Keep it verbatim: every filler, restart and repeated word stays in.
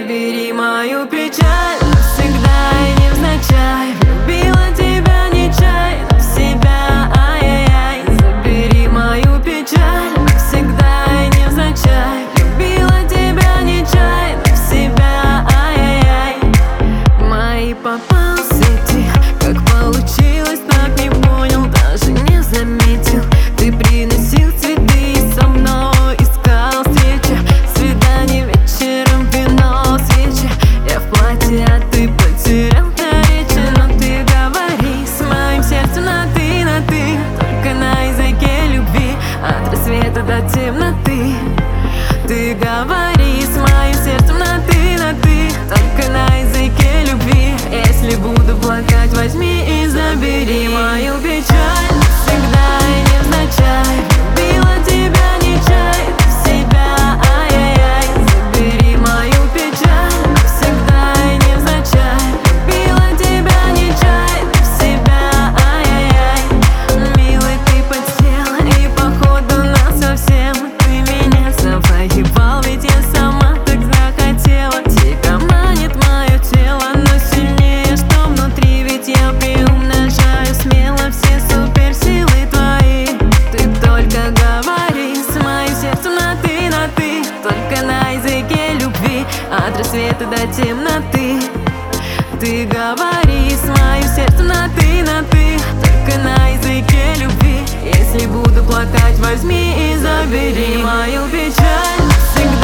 Забери мою печаль навсегда и невзначай. Любила тебя нечаянно в себя, ай-яй-яй. Забери мою печаль навсегда и невзначай. Любила тебя нечаянно в себя, ай-яй-яй. Мои попал в сети, как получилось, так не понял, даже не заметил. Ты приносил цветы и со мной искал встречи, свидание вечером, вино, свечи. Я в платье, а ты потерял до речи. Но ты говори с моим сердцем на ты, на ты, только на языке любви, от рассвета до темноты. Ты говори с моим сердцем на ты, на ты, только на языке любви. Если буду плакать, возьми и забери мою печаль навсегда и невзначай. Любила тебя нечаянно в себя, ай-яй-яй. Забери мою печаль навсегда и невзначай. Любила тебя нечаянно в себя, ай-яй-яй. Милый, ты подсел, и походу насовсем ты меня завоевал, ведь я сама так захотела. Тебя манит мое тело, но сильнее, что внутри, ведь я приумножаю смело все суперсилы твои. Ты только говори с моим сердцем на ты, на ты, только на языке любви, от рассвета до темноты. Ты говори с моим сердцем на ты, на ты, только на языке любви. Если буду плакать, возьми и забери мою печаль навсегда.